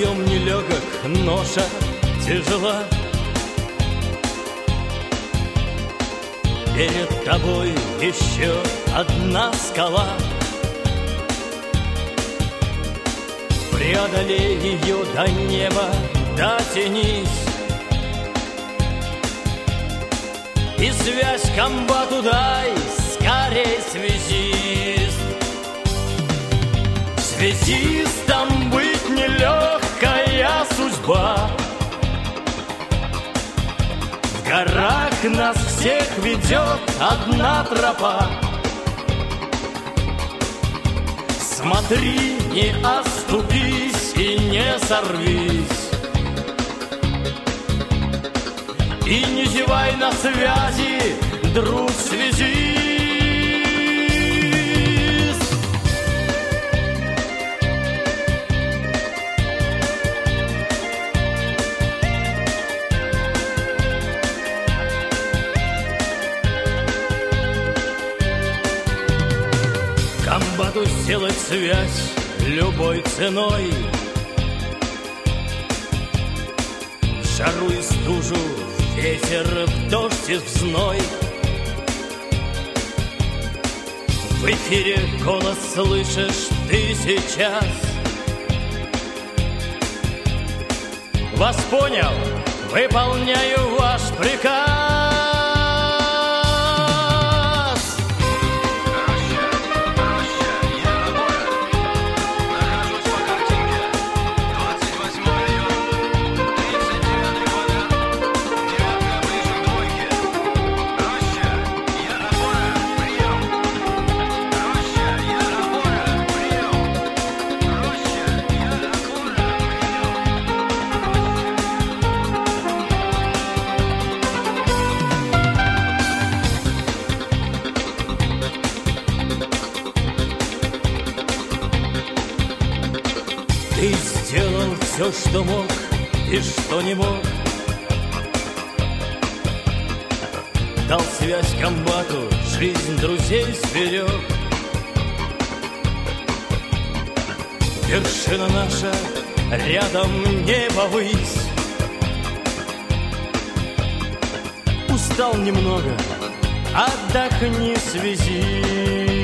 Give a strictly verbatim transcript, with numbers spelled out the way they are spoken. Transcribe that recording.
Подъем нелегок, ноша тяжела. Перед тобой еще одна скала. Преодолей ее до неба, дотянись. И связь комбату дай, скорей связист. Связистом быть нелегкая судьба. В горах нас всех ведет одна тропа. Смотри, не оступись и не сорвись. И не зевай на связи, друг, связист. Комбату сделать связь любой ценой. В жару и стужу, в ветер, в дождь и в зной. В эфире голос слышишь ты сейчас. Вас понял, выполняю ваш приказ. Ты сделал все, что мог и что не мог. Дал связь комбату, жизнь друзей сберег. Вершина наша, рядом небо ввысь. Устал немного, отдохни, связист.